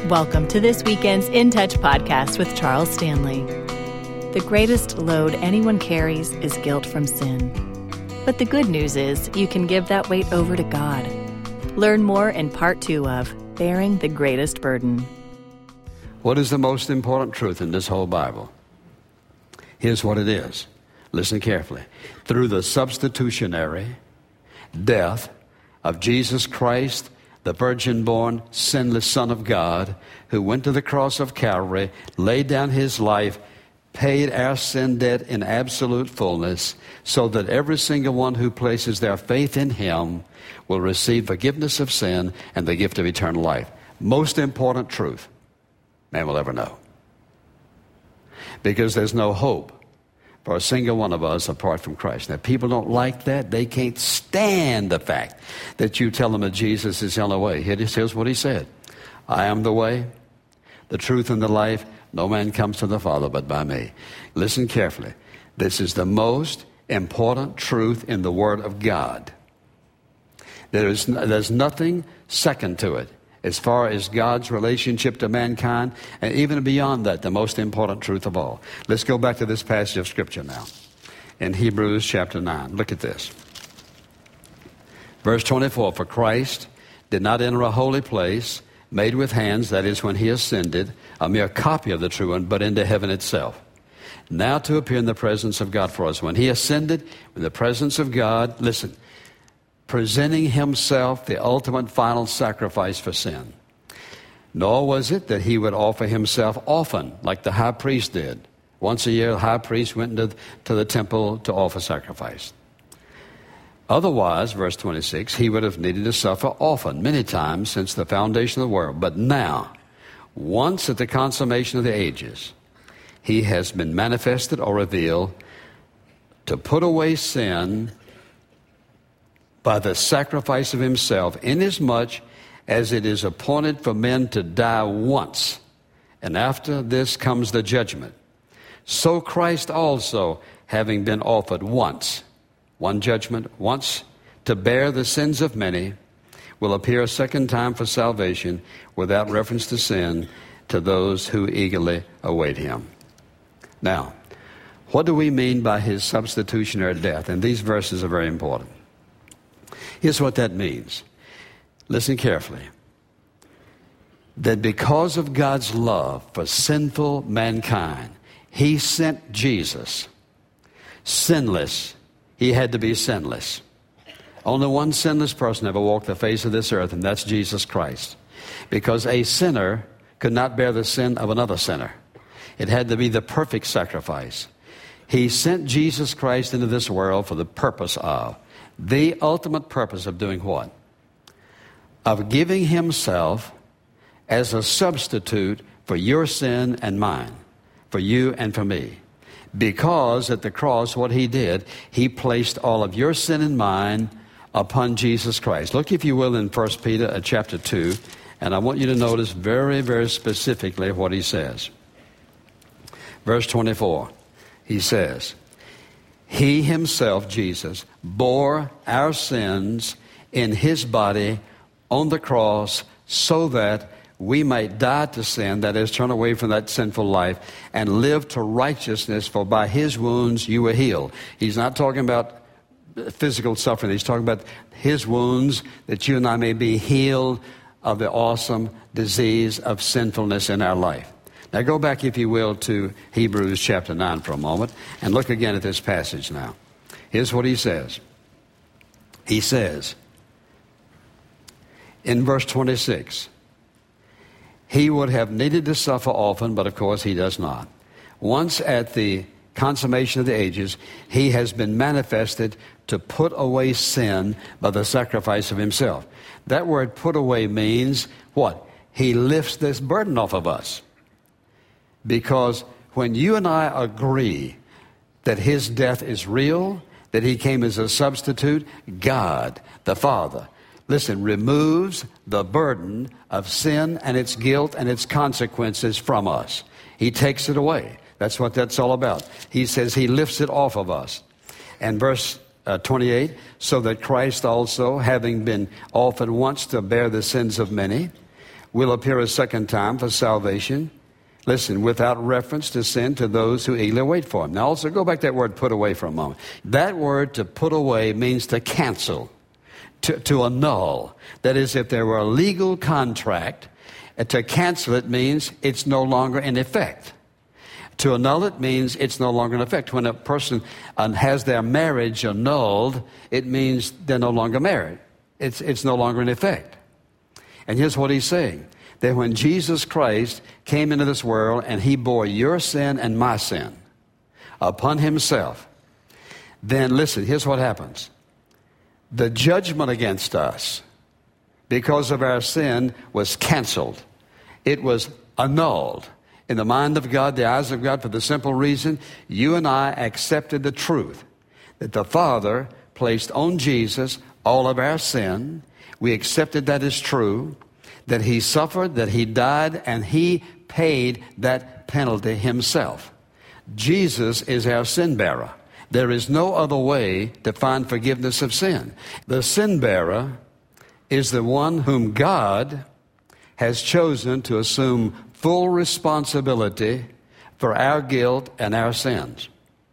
Welcome to this weekend's In Touch podcast with Charles Stanley. The greatest load anyone carries is guilt from sin. But the good news is you can give that weight over to God. Learn more in part 2 of Bearing the Greatest Burden. What is the most important truth in this whole Bible? Here's what it is. Listen carefully. Through the substitutionary death of Jesus Christ, the virgin-born, sinless Son of God, who went to the cross of Calvary, laid down his life, paid our sin debt in absolute fullness, so that every single one who places their faith in him will receive forgiveness of sin and the gift of eternal life. Most important truth man will ever know. Because there's no hope for a single one of us apart from Christ. Now, people don't like that. They can't stand the fact that you tell them that Jesus is the only way. Here's what he said. I am the way, the truth, and the life. No man comes to the Father but by me. Listen carefully. This is the most important truth in the Word of God. There's nothing second to it as far as God's relationship to mankind, and even beyond that, the most important truth of all. Let's go back to this passage of Scripture now. In Hebrews chapter 9. Look at this. Verse 24, for Christ did not enter a holy place made with hands, that is when he ascended, a mere copy of the true one, but into heaven itself. Now to appear in the presence of God for us. When he ascended in the presence of God, listen, presenting himself the ultimate final sacrifice for sin. Nor was it that he would offer himself often, like the high priest did. Once a year, the high priest went to the temple to offer sacrifice. Otherwise, verse 26, he would have needed to suffer often, many times since the foundation of the world. But now, once at the consummation of the ages, he has been manifested or revealed to put away sin by the sacrifice of himself, inasmuch as it is appointed for men to die once, and after this comes the judgment. So Christ also, having been offered once, one judgment, once to bear the sins of many, will appear a second time for salvation without reference to sin to those who eagerly await him. Now, what do we mean by his substitutionary death? And these verses are very important. Here's what that means. Listen carefully. That because of God's love for sinful mankind, he sent Jesus, sinless. He had to be sinless. Only one sinless person ever walked the face of this earth, and that's Jesus Christ. Because a sinner could not bear the sin of another sinner. It had to be the perfect sacrifice. He sent Jesus Christ into this world for the purpose of, the ultimate purpose of doing what? Of giving himself as a substitute for your sin and mine, for you and for me. Because at the cross, what he did, he placed all of your sin and mine upon Jesus Christ. Look, if you will, in 1 Peter chapter 2, and I want you to notice very, very specifically what he says. Verse 24, he says, he himself, Jesus, bore our sins in his body on the cross so that we might die to sin, that is, turn away from that sinful life, and live to righteousness, for by his wounds you were healed. He's not talking about physical suffering. He's talking about his wounds, that you and I may be healed of the awesome disease of sinfulness in our life. Now go back, if you will, to Hebrews chapter 9 for a moment, and look again at this passage now. Here's what he says. He says, in verse 26, he would have needed to suffer often, but of course he does not. Once at the consummation of the ages, he has been manifested to put away sin by the sacrifice of himself. That word put away means what? He lifts this burden off of us. Because when you and I agree that his death is real, that he came as a substitute, God, the Father, listen, removes the burden of sin and its guilt and its consequences from us. He takes it away. That's what that's all about. He says he lifts it off of us. And verse 28, so that Christ also, having been offered once to bear the sins of many, will appear a second time for salvation. Listen, without reference to sin to those who eagerly wait for him. Now also go back to that word put away for a moment. That word to put away means to cancel, to annul. That is, if there were a legal contract, to cancel it means it's no longer in effect. To annul it means it's no longer in effect. When a person has their marriage annulled, it means they're no longer married. It's no longer in effect. And here's what he's saying. That when Jesus Christ came into this world and he bore your sin and my sin upon himself, then listen, here's what happens. The judgment against us because of our sin was canceled. It was annulled in the mind of God, the eyes of God, for the simple reason you and I accepted the truth that the Father placed on Jesus all of our sin. We accepted that as true, that he suffered, that he died, and he paid that penalty himself. Jesus is our sin bearer. There is no other way to find forgiveness of sin. The sin bearer is the one whom God has chosen to assume full responsibility for our guilt and our sins.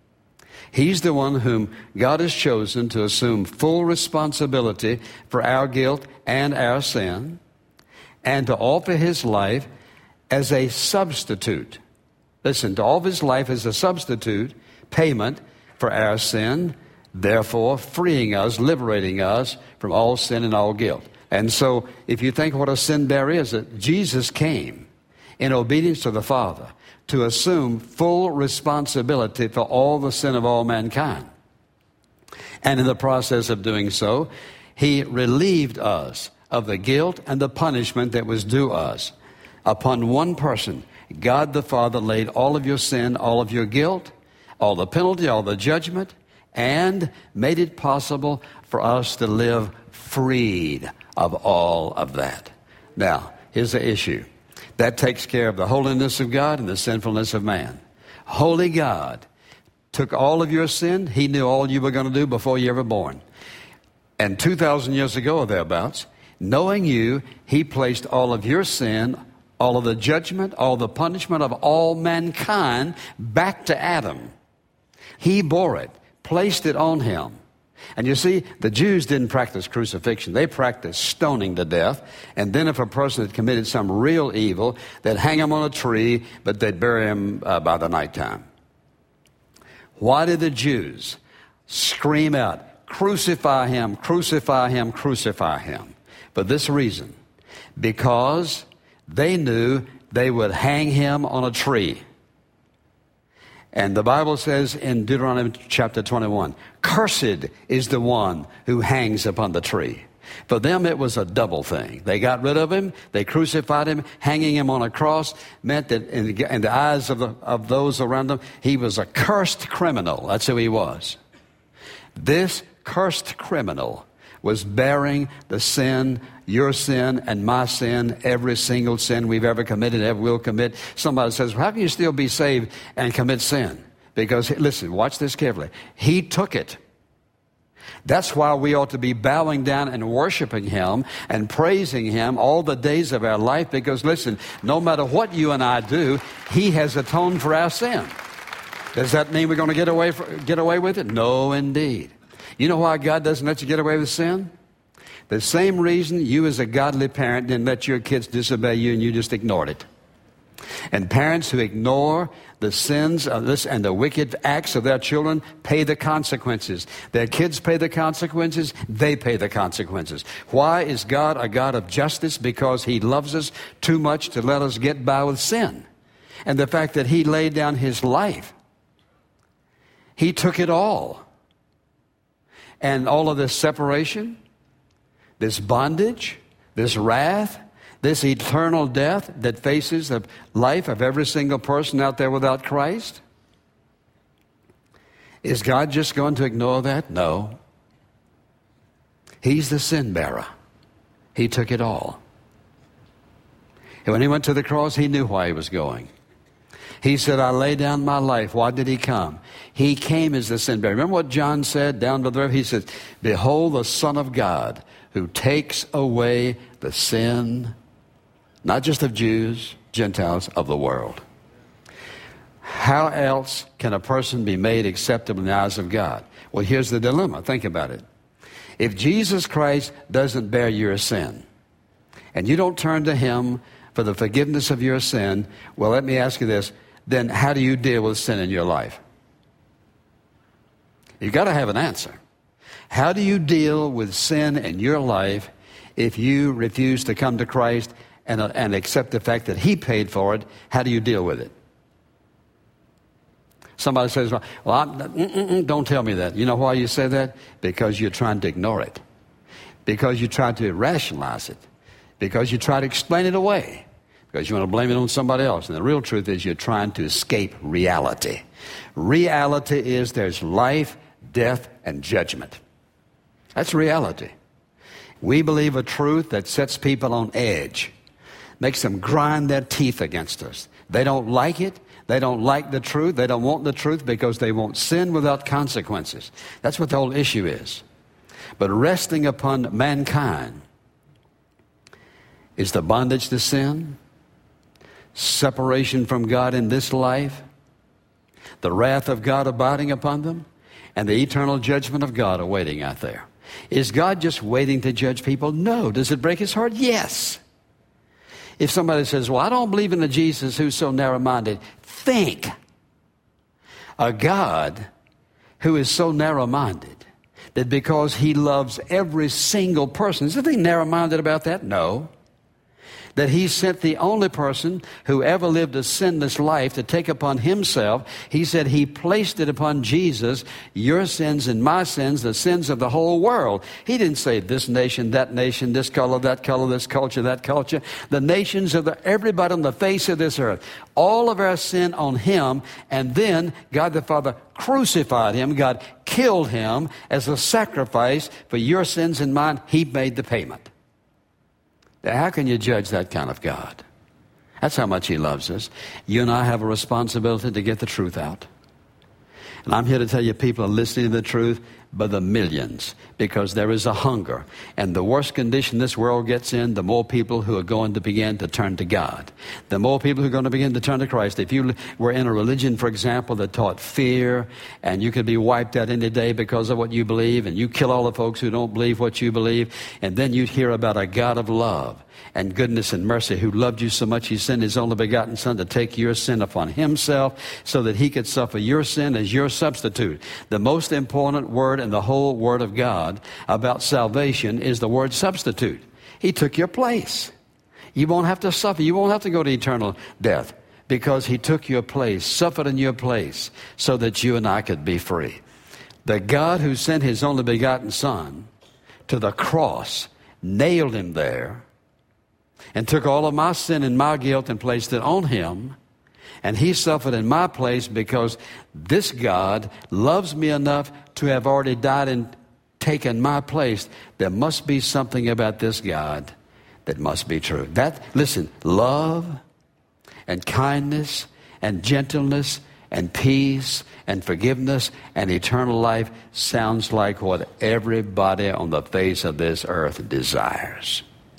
He's the one whom God has chosen to assume full responsibility for our guilt and our sin, and to offer his life as a substitute. Listen, to offer his life as a substitute payment for our sin, therefore freeing us, liberating us from all sin and all guilt. And so if you think what a sin bearer is, that Jesus came in obedience to the Father to assume full responsibility for all the sin of all mankind. And in the process of doing so, he relieved us of the guilt and the punishment that was due us. Upon one person, God the Father laid all of your sin, all of your guilt, all the penalty, all the judgment, and made it possible for us to live freed of all of that. Now, here's the issue. That takes care of the holiness of God and the sinfulness of man. Holy God took all of your sin. He knew all you were going to do before you were born. And 2,000 years ago or thereabouts, knowing you, he placed all of your sin, all of the judgment, all the punishment of all mankind back to Adam. He bore it, placed it on him. And you see, the Jews didn't practice crucifixion. They practiced stoning to death. And then if a person had committed some real evil, they'd hang him on a tree, but they'd bury him by the nighttime. Why did the Jews scream out, crucify him, crucify him, crucify him? For this reason, because they knew they would hang him on a tree. And the Bible says in Deuteronomy chapter 21, cursed is the one who hangs upon the tree. For them, it was a double thing. They got rid of him. They crucified him. Hanging him on a cross meant that in the eyes of those around him, he was a cursed criminal. That's who he was. This cursed criminal was bearing the sin, your sin and my sin, every single sin we've ever committed, ever will commit. Somebody says, well, how can you still be saved and commit sin? Because, listen, watch this carefully. He took it. That's why we ought to be bowing down and worshiping him and praising him all the days of our life. Because, listen, no matter what you and I do, he has atoned for our sin. Does that mean we're going to get away with it? No, indeed. You know why God doesn't let you get away with sin? The same reason you as a godly parent didn't let your kids disobey you and you just ignored it. And parents who ignore the sins of this and the wicked acts of their children pay the consequences. Their kids pay the consequences. They pay the consequences. Why is God a God of justice? Because he loves us too much to let us get by with sin. And the fact that he laid down his life. He took it all. And all of this separation, this bondage, this wrath, this eternal death that faces the life of every single person out there without Christ. Is God just going to ignore that? No. He's the sin bearer. He took it all. And when he went to the cross, he knew why he was going. He said, I lay down my life. Why did he come? He came as the sin bearer. Remember what John said down by the river? He said, behold the Son of God who takes away the sin Not just of Jews, Gentiles, of the world. How else can a person be made acceptable in the eyes of God? Well, here's the dilemma. Think about it. If Jesus Christ doesn't bear your sin, and you don't turn to Him for the forgiveness of your sin, well, let me ask you this. Then how do you deal with sin in your life? You've got to have an answer. How do you deal with sin in your life if you refuse to come to Christ and accept the fact that He paid for it? How do you deal with it? Somebody says, don't tell me that. You know why you say that? Because you're trying to ignore it. Because you try to rationalize it. Because you try to explain it away. Because you want to blame it on somebody else. And the real truth is you're trying to escape reality. Reality is there's life, death, and judgment. That's reality. We believe a truth that sets people on edge, makes them grind their teeth against us. They don't like it. They don't like the truth. They don't want the truth because they want sin without consequences. That's what the whole issue is. But resting upon mankind is the bondage to sin, separation from God in this life, the wrath of God abiding upon them, and the eternal judgment of God awaiting out there. Is God just waiting to judge people? No. Does it break His heart? Yes. If somebody says, well, I don't believe in a Jesus who's so narrow-minded, think. A God who is so narrow-minded that because He loves every single person, is anything narrow-minded about that? No. That He sent the only person who ever lived a sinless life to take upon Himself. He said He placed it upon Jesus, your sins and my sins, the sins of the whole world. He didn't say this nation, this color, this culture, that culture. The nations of everybody on the face of this earth. All of our sin on Him, and then God the Father crucified Him. God killed Him as a sacrifice for your sins and mine. He made the payment. How can you judge that kind of God? That's how much He loves us. You and I have a responsibility to get the truth out. And I'm here to tell you, people are listening to the truth by the millions because there is a hunger. And the worse condition this world gets in, the more people who are going to begin to turn to God. The more people who are going to begin to turn to Christ. If you were in a religion, for example, that taught fear, and you could be wiped out any day because of what you believe, and you kill all the folks who don't believe what you believe, and then you'd hear about a God of love and goodness and mercy who loved you so much He sent His only begotten Son to take your sin upon Himself so that He could suffer your sin as your substitute. The most important word in the whole Word of God about salvation is the word substitute. He took your place. You won't have to suffer. You won't have to go to eternal death because He took your place, suffered in your place so that you and I could be free. The God who sent His only begotten Son to the cross, nailed Him there, and took all of my sin and my guilt and placed it on Him. And He suffered in my place because this God loves me enough to have already died and taken my place. There must be something about this God that must be true. Listen, love and kindness and gentleness and peace and forgiveness and eternal life sounds like what everybody on the face of this earth desires.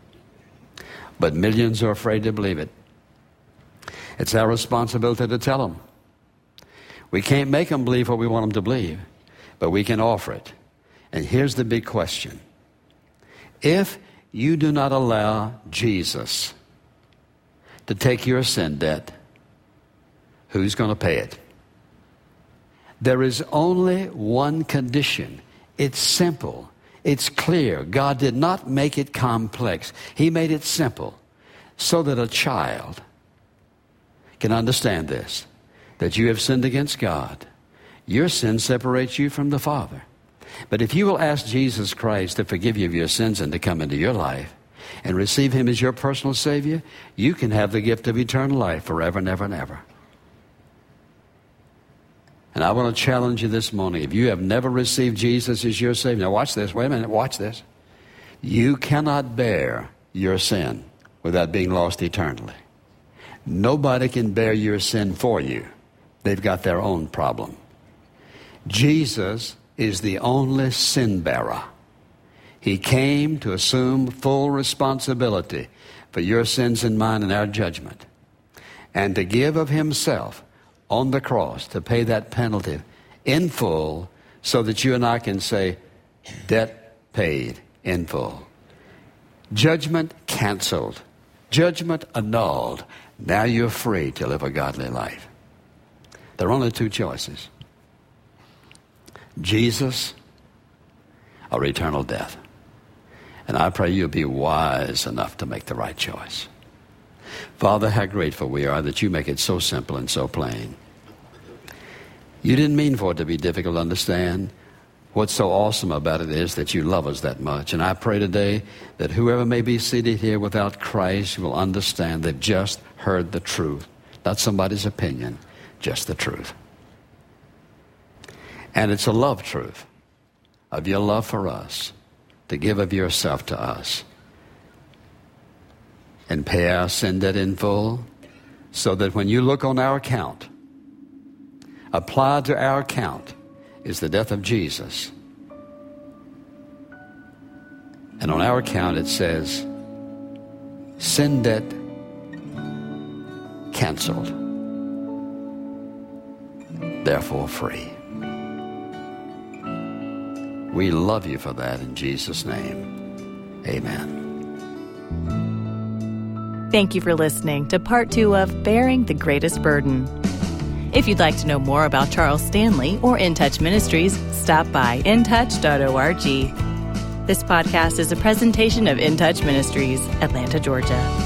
But millions are afraid to believe it. It's our responsibility to tell them. We can't make them believe what we want them to believe, but we can offer it. And here's the big question. If you do not allow Jesus to take your sin debt, who's going to pay it? There is only one condition. It's simple. It's clear. God did not make it complex. He made it simple so that a child can understand this, that you have sinned against God. Your sin separates you from the Father. But if you will ask Jesus Christ to forgive you of your sins and to come into your life and receive Him as your personal Savior, you can have the gift of eternal life forever and ever and ever. And I want to challenge you this morning. If you have never received Jesus as your Savior, now watch this, wait a minute, watch this. You cannot bear your sin without being lost eternally. Nobody can bear your sin for you. They've got their own problem. Jesus is the only sin bearer. He came to assume full responsibility for your sins and mine and our judgment, and to give of himself on the cross to pay that penalty in full so that you and I can say, debt paid in full. Judgment canceled. Judgment annulled. Now you're free to live a godly life. There are only two choices: Jesus or eternal death. And I pray you'll be wise enough to make the right choice. Father, how grateful we are that you make it so simple and so plain. You didn't mean for it to be difficult to understand. What's so awesome about it is that you love us that much. And I pray today that whoever may be seated here without Christ will understand they've just heard the truth. Not somebody's opinion, just the truth. And it's a love truth of your love for us, to give of yourself to us and pay our sin debt in full, so that when you look on our account, applied to our account is the death of Jesus. And on our account it says, sin debt canceled, therefore free. We love you for that in Jesus' name. Amen. Thank you for listening to part 2 of Bearing the Greatest Burden. If you'd like to know more about Charles Stanley or In Touch Ministries, stop by intouch.org. This podcast is a presentation of In Touch Ministries, Atlanta, Georgia.